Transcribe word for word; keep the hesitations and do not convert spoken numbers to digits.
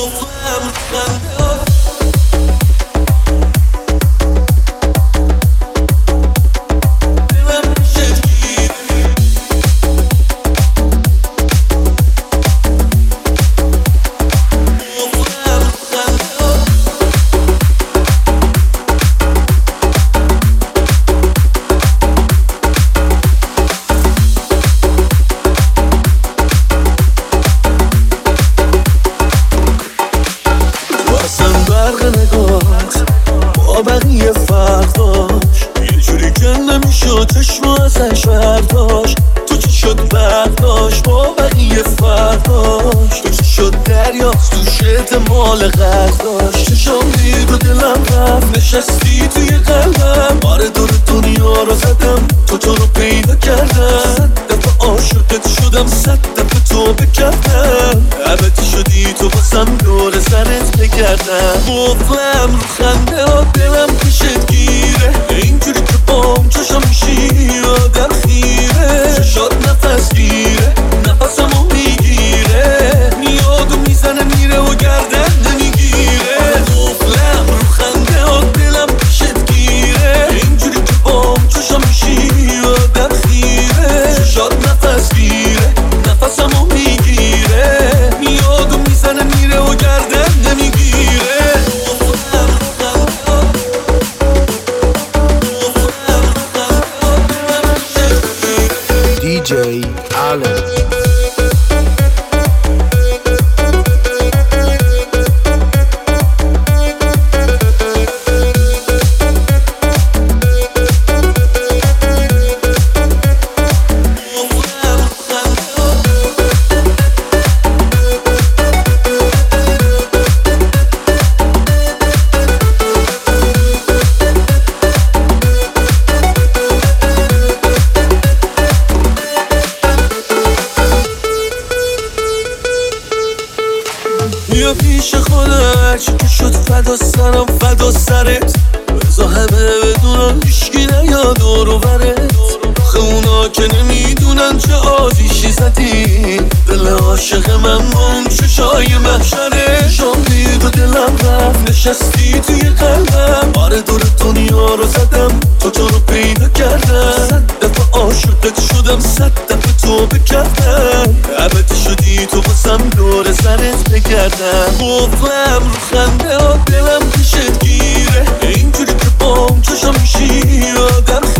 نشستی توی قلبم، آره دور دنیا رو زدم تو تو رو پیدا کردم. صد دفعه عاشقت شدم، صد دفعه تو بکردم، ابدی شدی تو بازم دور سرت بگردم. قفلم رو خنده ها دلم پیشت گیره، اینجوری که بام چشم میشی آدم خیره. چشات نفس گیره، نفسمو میگیره، میاد و میزنه میره و گردن نمیگیره. قفلم رو خنده ها دلم پیشت گیره، اینجوری که بام چشم میشی آدم خیره. چشات نفس گیره، نفسمو میگیره، میاد و میزنه میره و گردن نمیگیره. دی جی Allen. بیا پیش خودم، هرچی که شد فدا سرم فدا سرت. بزا همه بدونن هیشگی نیاد دور و برت. آخه اونا که نمیدونن چه آتیشی زدی، دل عاشق من با اون چشای محشره. شام دید و دلم رفت، نشستی توی قلبم، آره دور دنیا رو زدم تو تو رو پیدا کردم. صد دفعه عاشقت شدم، صد دفعه تو بکردم، ابدی شدی تو بازم دور سرت بگردم. قفلم رو خنده ها دلم پیشت گیره، اینجوری که بام چشم میشی آدم